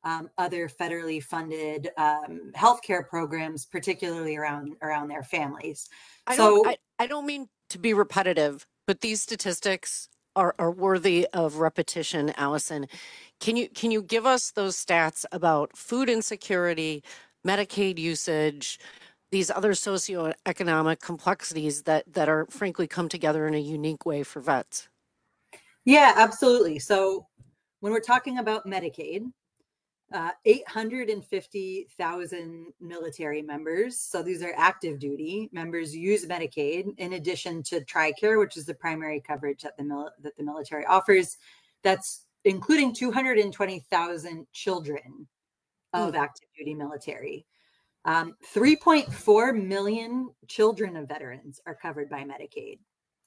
um, other federally funded um, healthcare programs, particularly around around their families. I so don't, I, I don't mean to be repetitive, but these statistics are, are worthy of repetition, Allison. Can you can you give us those stats about food insecurity, Medicaid usage, these other socioeconomic complexities that, that are frankly come together in a unique way for vets? Yeah, absolutely. So when we're talking about Medicaid, uh, eight hundred fifty thousand military members, so these are active duty members, use Medicaid in addition to TRICARE, which is the primary coverage that the mil- that the military offers. That's including two hundred twenty thousand children of Mm. active duty military. Um, three point four million children of veterans are covered by Medicaid.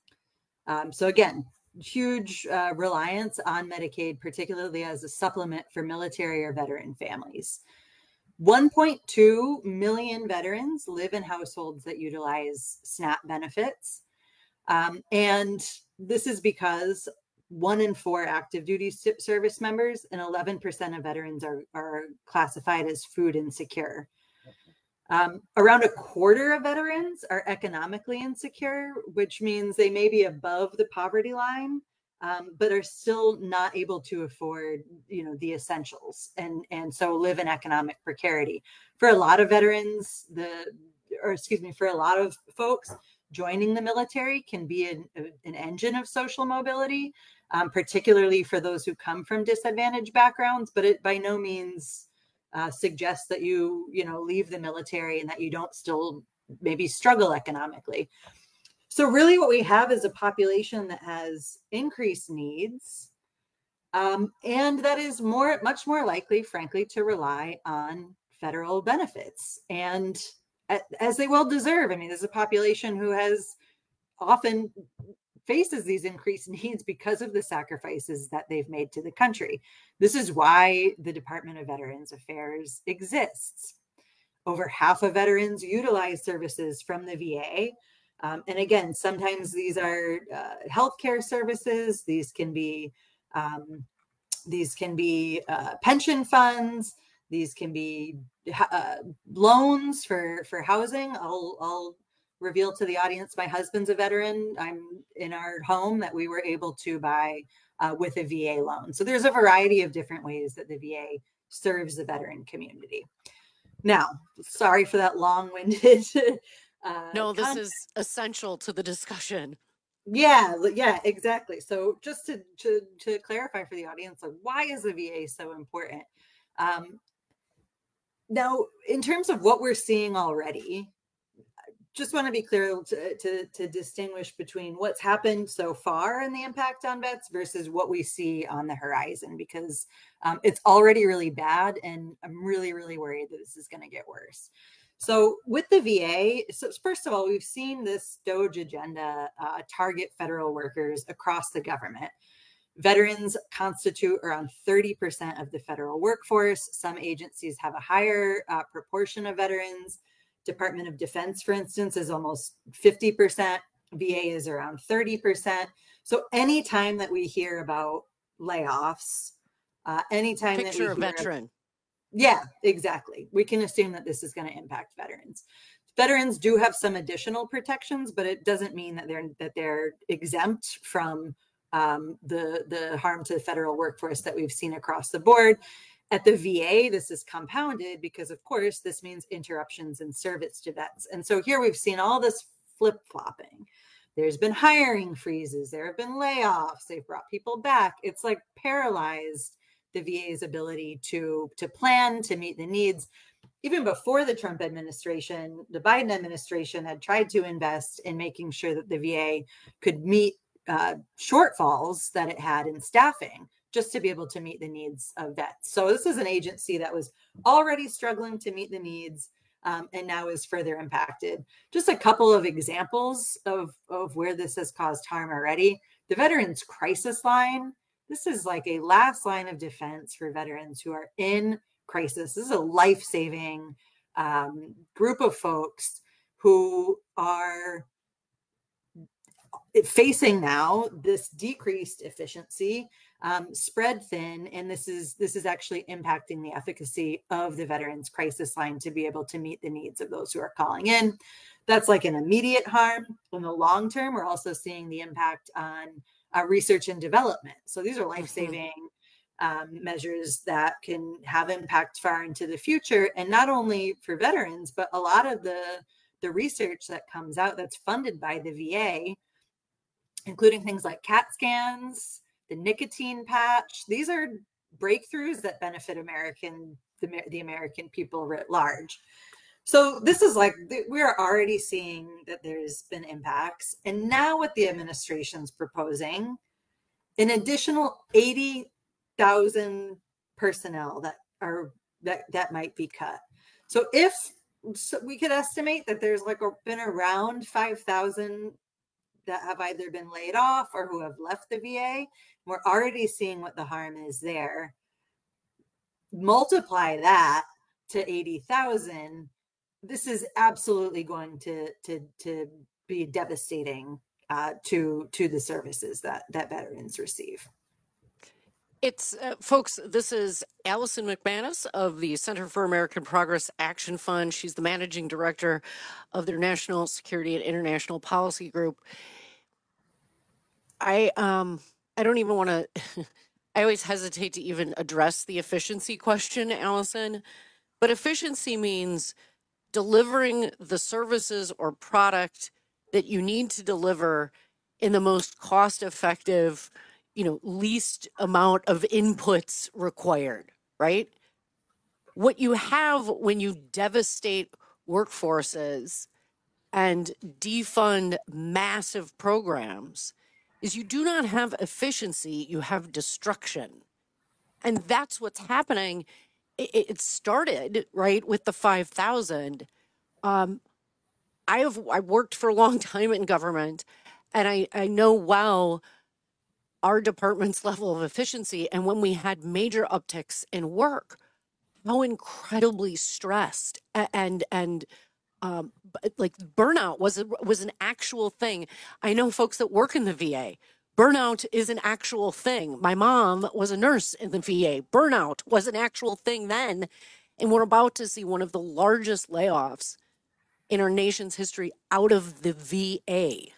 Um, so again, huge uh, reliance on Medicaid, particularly as a supplement for military or veteran families. one point two million veterans live in households that utilize SNAP benefits. Um, and this is because one in four active duty service members and eleven percent of veterans are, are classified as food insecure. Um, around a quarter of veterans are economically insecure, which means they may be above the poverty line, um, but are still not able to afford, you know, the essentials, and and so live in economic precarity. For a lot of veterans, the or excuse me, for a lot of folks, joining the military can be an, an engine of social mobility, um, particularly for those who come from disadvantaged backgrounds. But it by no means Uh, suggests that you, you know, leave the military and that you don't still maybe struggle economically. So really what we have is a population that has increased needs, um, and that is more, much more likely, frankly, to rely on federal benefits, and as they well deserve. I mean, there's a population who has often faces these increased needs because of the sacrifices that they've made to the country. This is why the Department of Veterans Affairs exists. Over half of veterans utilize services from the V A. Um, and again, sometimes these are uh, healthcare services. These can be um, these can be uh, pension funds. These can be uh, loans for for housing. I'll I'll reveal to the audience, my husband's a veteran. I'm in our home that we were able to buy uh, with a V A loan. So there's a variety of different ways that the V A serves the veteran community. Now, sorry for that long-winded. Uh, no, this content. is essential to the discussion. Yeah, yeah, exactly. So just to to, to clarify for the audience, like, why is the V A so important? Um, now, in terms of what we're seeing already, just want to be clear to, to, to distinguish between what's happened so far and the impact on vets versus what we see on the horizon, because um, it's already really bad, and I'm really, really worried that this is going to get worse. So with the V A, so first of all, we've seen this DOGE agenda uh, target federal workers across the government. Veterans constitute around thirty percent of the federal workforce. Some agencies have a higher uh, proportion of veterans. Department of Defense, for instance, is almost fifty percent. V A is around thirty percent. So anytime that we hear about layoffs, uh, anytime Picture that we a hear, veteran. Yeah, exactly. We can assume that this is going to impact veterans. Veterans do have some additional protections, but it doesn't mean that they're that they're exempt from um, the the harm to the federal workforce that we've seen across the board. At the V A, this is compounded because, of course, this means interruptions in service to vets. And so here we've seen all this flip-flopping. There's been hiring freezes. There have been layoffs. They've brought people back. It's like paralyzed the V A's ability to, to plan, to meet the needs. Even before the Trump administration, the Biden administration had tried to invest in making sure that the V A could meet uh, shortfalls that it had in staffing, just to be able to meet the needs of vets. So this is an agency that was already struggling to meet the needs, um, and now is further impacted. Just a couple of examples of, of where this has caused harm already. The Veterans Crisis Line, this is like a last line of defense for veterans who are in crisis. This is a life-saving um, group of folks who are facing now this decreased efficiency, um, spread thin, and this is this is actually impacting the efficacy of the Veterans Crisis Line to be able to meet the needs of those who are calling in. That's like an immediate harm. In the long term, we're also seeing the impact on uh, research and development. So these are life-saving um, measures that can have impact far into the future, and not only for veterans, but a lot of the the research that comes out that's funded by the V A, including things like CAT scans, the nicotine patch. These are breakthroughs that benefit American the, the American people writ large. So this is like, we're already seeing that there's been impacts. And now what the administration's proposing, an additional eighty thousand personnel that are that, that might be cut. So if so we could estimate that there's like a, been around five thousand that have either been laid off or who have left the V A. We're already seeing what the harm is there. Multiply that to eighty thousand. This is absolutely going to to to be devastating uh, to to the services that that veterans receive. It's uh, folks. This is Allison McManus of the Center for American Progress Action Fund. She's the managing director of their National Security and International Policy Group. I um I don't even want to. I always hesitate to even address the efficiency question, Allison, but efficiency means delivering the services or product that you need to deliver in the most cost-effective, you know, least amount of inputs required, right? What you have when you devastate workforces and defund massive programs is you do not have efficiency, you have destruction. And that's what's happening. It started, right, with the five thousand. Um, I have I worked for a long time in government, and I, I know well our department's level of efficiency. And when we had major upticks in work, how incredibly stressed and and um, like burnout was was an actual thing. I know folks that work in the V A. Burnout is an actual thing. My mom was a nurse in the V A. Burnout was an actual thing then. And we're about to see one of the largest layoffs in our nation's history out of the V A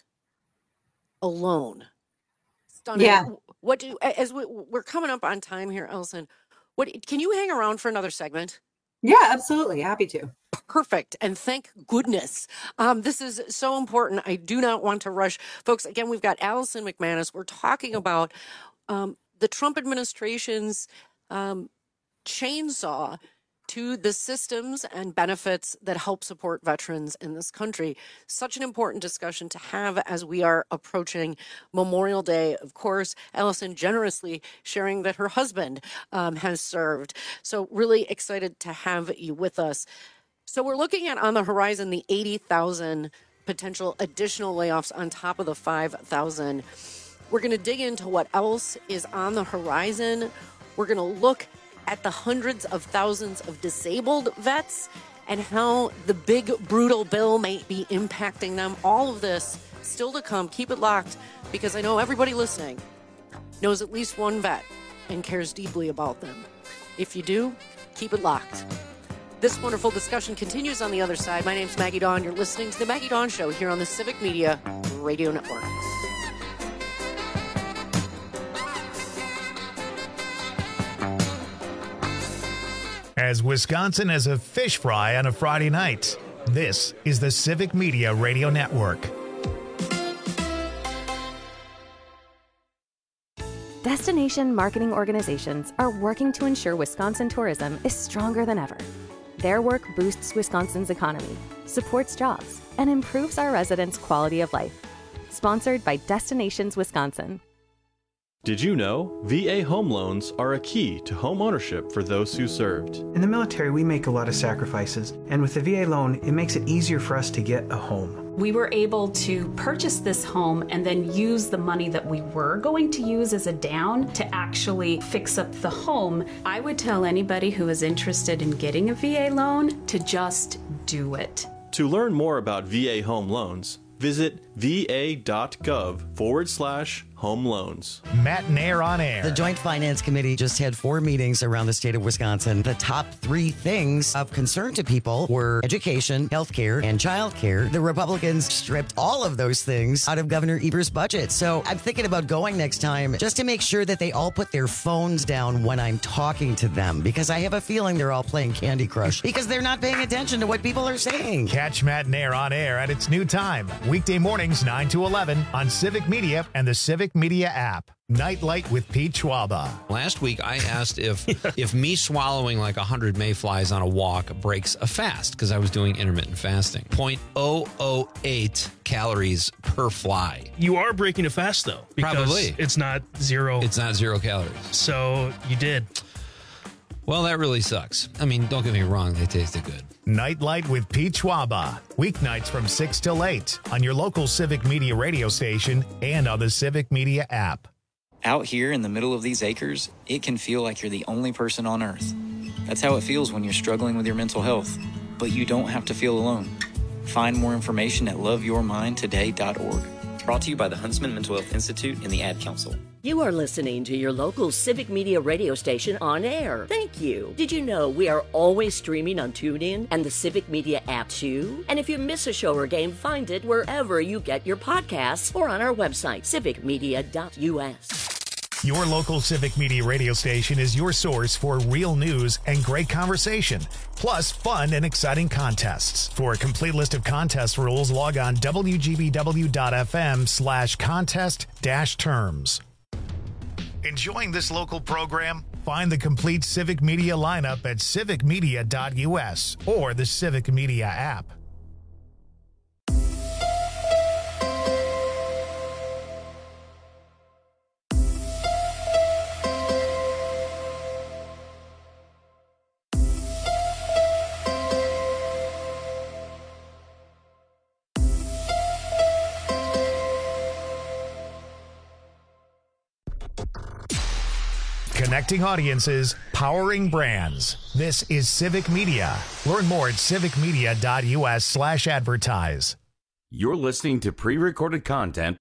alone. Stunning. Yeah. What do, as we, we're coming up on time here, Allison, what, can you hang around for another segment? Yeah, absolutely. Happy to. Perfect. And thank goodness. Um, this is so important. I do not want to rush. Folks, again, we've got Allison McManus. We're talking about um, the Trump administration's um, chainsaw to the systems and benefits that help support veterans in this country. Such an important discussion to have as we are approaching Memorial Day. Of course, Allison generously sharing that her husband um, has served. So really excited to have you with us. So we're looking at on the horizon the eighty thousand potential additional layoffs on top of the five thousand. We're going to dig into what else is on the horizon. We're going to look at the hundreds of thousands of disabled vets and how the big, brutal bill may be impacting them. All of this still to come. Keep it locked, because I know everybody listening knows at least one vet and cares deeply about them. If you do, keep it locked. This wonderful discussion continues on the other side. My name's Maggie Dawn. You're listening to The Maggie Dawn Show here on the Civic Media Radio Network. As Wisconsin as a fish fry on a Friday night, this is the Civic Media Radio Network. Destination marketing organizations are working to ensure Wisconsin tourism is stronger than ever. Their work boosts Wisconsin's economy, supports jobs, and improves our residents' quality of life. Sponsored by Destinations Wisconsin. Did you know V A home loans are a key to home ownership for those who served? In the military, we make a lot of sacrifices, and with the V A loan, it makes it easier for us to get a home. We were able to purchase this home and then use the money that we were going to use as a down to actually fix up the home. I would tell anybody who is interested in getting a V A loan to just do it. To learn more about V A home loans, visit va.gov forward slash Home Loans. Matt and Air on Air. The Joint Finance Committee just had four meetings around the state of Wisconsin. The top three things of concern to people were education, healthcare, and childcare. The Republicans stripped all of those things out of Governor Evers' budget. So I'm thinking about going next time just to make sure that they all put their phones down when I'm talking to them, because I have a feeling they're all playing Candy Crush because they're not paying attention to what people are saying. Catch Matt and Air on Air at its new time. Weekday mornings, nine to eleven on Civic Media and the Civic Media app. Nightlight with Pete Schwaba. Last week, I asked if if me swallowing like one hundred mayflies on a walk breaks a fast, because I was doing intermittent fasting. zero point zero zero eight calories per fly. You are breaking a fast, though. Because Probably. It's not zero. It's not zero calories. So you did. Well, that really sucks. I mean, don't get me wrong. They tasted good. Nightlight with Pete Schwaba. Weeknights from six till eight on your local Civic Media radio station and on the Civic Media app. Out here in the middle of these acres, it can feel like you're the only person on Earth. That's how it feels when you're struggling with your mental health. But you don't have to feel alone. Find more information at love your mind today dot org. Brought to you by the Huntsman Mental Health Institute and the Ad Council. You are listening to your local Civic Media radio station on air. Thank you. Did you know we are always streaming on TuneIn and the Civic Media app too? And if you miss a show or game, find it wherever you get your podcasts or on our website, civic media dot u s. Your local Civic Media radio station is your source for real news and great conversation, plus fun and exciting contests. For a complete list of contest rules, log on w g b w dot f m slash contest dash terms. Enjoying this local program? Find the complete Civic Media lineup at civic media dot u s or the Civic Media app. Connecting audiences, powering brands. This is Civic Media. Learn more at civic media dot u s slash advertise. You're listening to pre-recorded content.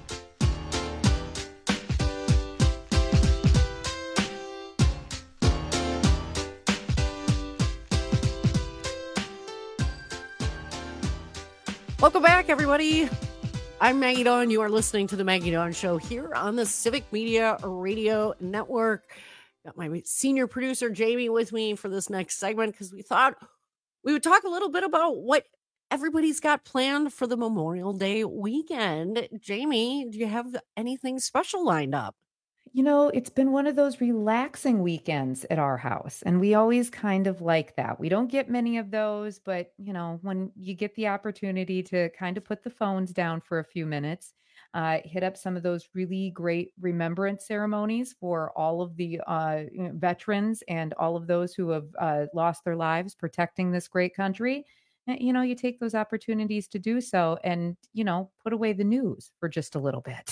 Welcome back, everybody. I'm Maggie Dawn. You are listening to the Maggie Dawn Show here on the Civic Media Radio Network. Got my senior producer, Jamie, with me for this next segment because we thought we would talk a little bit about what everybody's got planned for the Memorial Day weekend. Jamie, do you have anything special lined up? You know, it's been one of those relaxing weekends at our house, and we always kind of like that. We don't get many of those, but, you know, when you get the opportunity to kind of put the phones down for a few minutes, uh, hit up some of those really great remembrance ceremonies for all of the uh, you know, veterans and all of those who have uh, lost their lives protecting this great country. You know, you take those opportunities to do so and, you know, put away the news for just a little bit.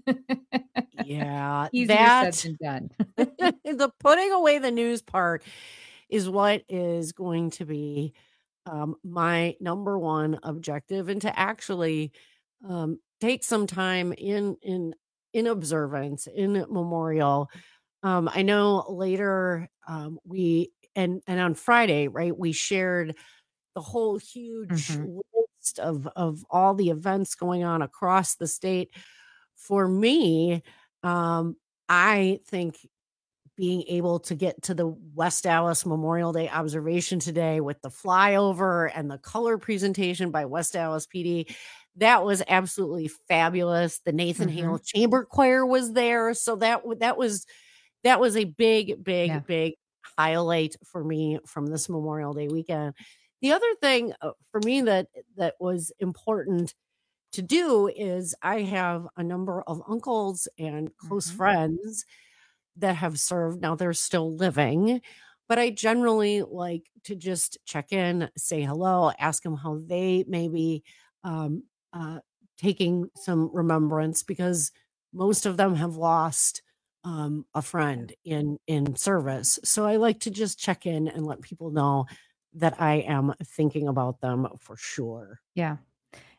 Yeah, Easier that, said than done. The putting away the news part is what is going to be um, my number one objective, and to actually um, take some time in in in observance, in memorial. Um, I know later um, we and and on Friday, right, we shared the whole huge mm-hmm. list of of all the events going on across the state. For me, um, I think being able to get to the West Dallas Memorial Day observation today with the flyover and the color presentation by West Dallas P D, that was absolutely fabulous. The Nathan mm-hmm. Hale Chamber Choir was there, so that that was that was a big, big, yeah. big highlight for me from this Memorial Day weekend. The other thing for me that that was important to do is I have a number of uncles and close mm-hmm. friends that have served. Now they're still living, but I generally like to just check in, say hello, ask them how they may be um, uh, taking some remembrance, because most of them have lost um, a friend in, in service. So I like to just check in and let people know that I am thinking about them for sure. Yeah.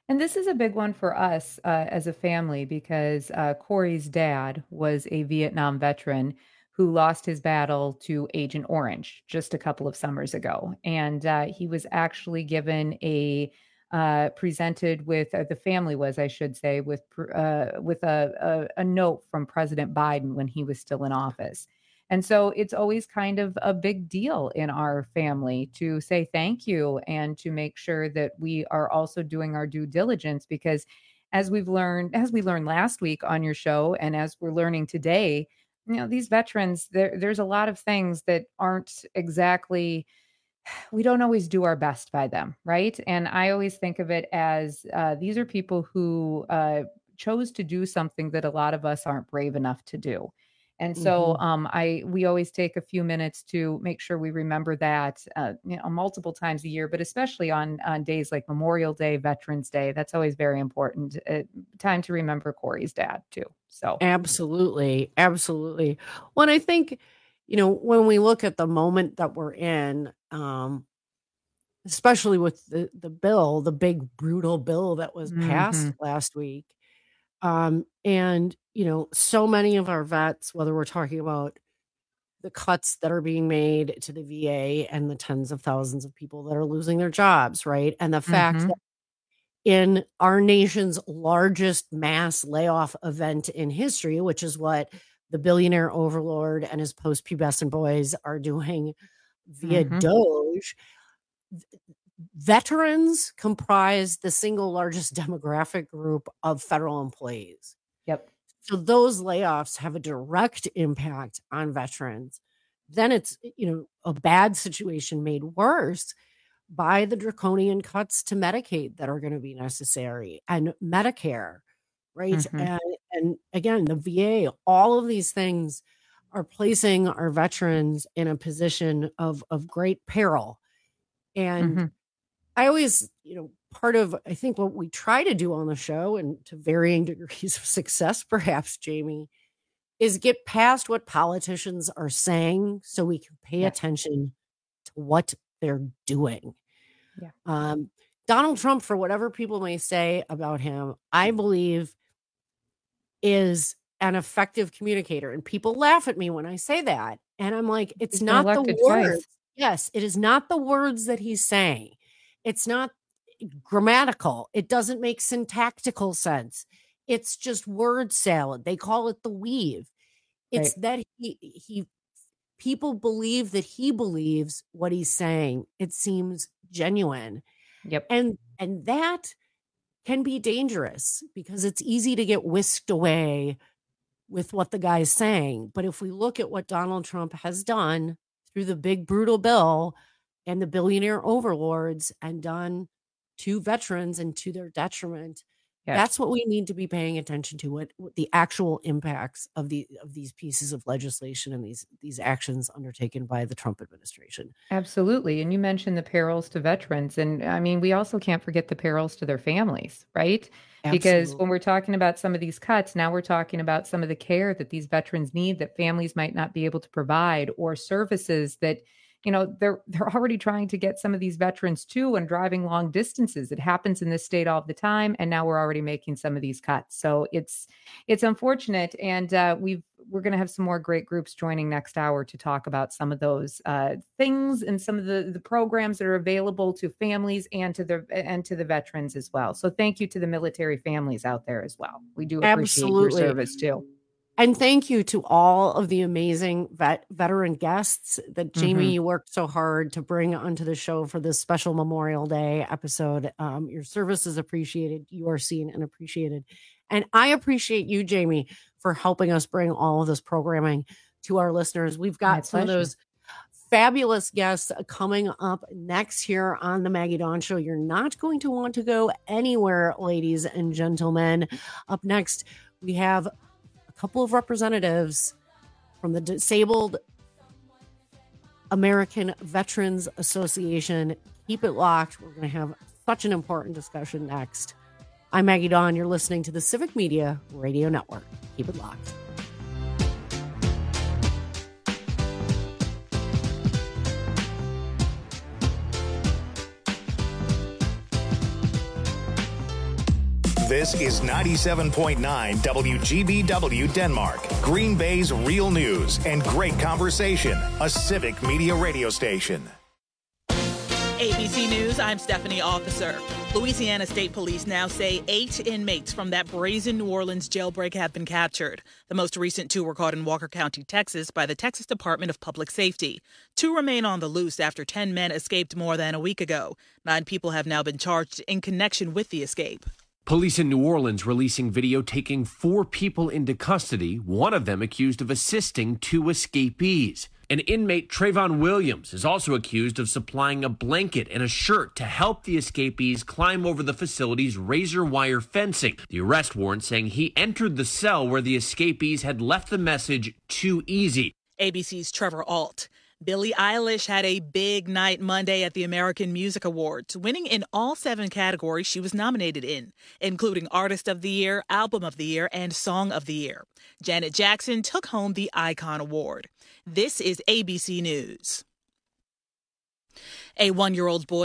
And this is a big one for us uh, as a family because uh, Corey's dad was a Vietnam veteran who lost his battle to Agent Orange just a couple of summers ago. And uh, he was actually given a uh, presented with, uh, the family was, I should say, with uh, with a, a, a note from President Biden when he was still in office. And so it's always kind of a big deal in our family to say thank you and to make sure that we are also doing our due diligence, because as we've learned, as we learned last week on your show, and as we're learning today, you know, these veterans, there, there's a lot of things that aren't exactly, we don't always do our best by them, right? And I always think of it as uh, these are people who uh, chose to do something that a lot of us aren't brave enough to do. And so Mhm. um, I we always take a few minutes to make sure we remember that, uh, you know, multiple times a year, but especially on on days like Memorial Day, Veterans Day. That's always very important. Uh, time to remember Corey's dad too. So Absolutely. Absolutely. Well, and I think, you know, when we look at the moment that we're in, um, especially with the, the bill, the big, brutal bill that was passed Mhm. last week, um, and, you know, so many of our vets, whether we're talking about the cuts that are being made to the V A and the tens of thousands of people that are losing their jobs, right? And the fact Mhm. that in our nation's largest mass layoff event in history, which is what the billionaire overlord and his post-pubescent boys are doing via Mhm. Doge, veterans comprise the single largest demographic group of federal employees. Yep. So those layoffs have a direct impact on veterans. Then it's, you know, a bad situation made worse by the draconian cuts to Medicaid that are going to be necessary, and Medicare, right? Mhm. And and again, the V A, all of these things are placing our veterans in a position of of great peril. And Mhm. I always, you know, part of, I think, what we try to do on the show, and to varying degrees of success, perhaps, Jamie, is get past what politicians are saying so we can pay Yeah. attention to what they're doing. Yeah. Um, Donald Trump, for whatever people may say about him, I believe is an effective communicator. And people laugh at me when I say that. And I'm like, it's He's been not the elected words. twice. Yes, it is not the words that he's saying. It's not grammatical. It doesn't make syntactical sense. It's just word salad. They call it the weave. It's Right. that he he people believe that he believes what he's saying. It seems genuine. Yep. And and that can be dangerous because it's easy to get whisked away with what the guy's saying. But if we look at what Donald Trump has done through the big brutal bill and the billionaire overlords and done to veterans and to their detriment, Yeah. that's what we need to be paying attention to, what, what the actual impacts of the of these pieces of legislation and these these actions undertaken by the Trump administration. Absolutely. And you mentioned the perils to veterans. And I mean, we also can't forget the perils to their families, right? Because Absolutely. when we're talking about some of these cuts, now we're talking about some of the care that these veterans need that families might not be able to provide, or services that, you know, they're they're already trying to get some of these veterans to and driving long distances. It happens in this state all the time, and now we're already making some of these cuts. So it's it's unfortunate, and uh, we've we're going to have some more great groups joining next hour to talk about some of those uh, things and some of the the programs that are available to families and to the and to the veterans as well. So thank you to the military families out there as well. We do appreciate Absolutely. your service too. And thank you to all of the amazing vet, veteran guests that Jamie, Mhm. you worked so hard to bring onto the show for this special Memorial Day episode. Um, your service is appreciated. You are seen and appreciated. And I appreciate you, Jamie, for helping us bring all of this programming to our listeners. We've got My some of pleasure. those fabulous guests coming up next here on the Maggie Dawn Show. You're not going to want to go anywhere, ladies and gentlemen. Up next, we have a couple of representatives from the Disabled American Veterans Association. Keep it locked. We're going to have such an important discussion next. I'm Maggie Dawn. You're listening to the Civic Media Radio Network. Keep it locked. This is ninety-seven point nine W G B W Denmark, Green Bay's real news and great conversation, a Civic Media radio station. A B C News, I'm Stephanie Officer. Louisiana State Police now say eight inmates from that brazen New Orleans jailbreak have been captured. The most recent two were caught in Walker County, Texas, by the Texas Department of Public Safety. Two remain on the loose after ten men escaped more than a week ago. Nine people have now been charged in connection with the escape. Police in New Orleans releasing video taking four people into custody, one of them accused of assisting two escapees. An inmate, Trayvon Williams, is also accused of supplying a blanket and a shirt to help the escapees climb over the facility's razor wire fencing. The arrest warrant saying he entered the cell where the escapees had left the message too easy. A B C's Trevor Ault. Billie Eilish had a big night Monday at the American Music Awards, winning in all seven categories she was nominated in, including Artist of the Year, Album of the Year, and Song of the Year. Janet Jackson took home the Icon Award. This is A B C News. A one-year-old boy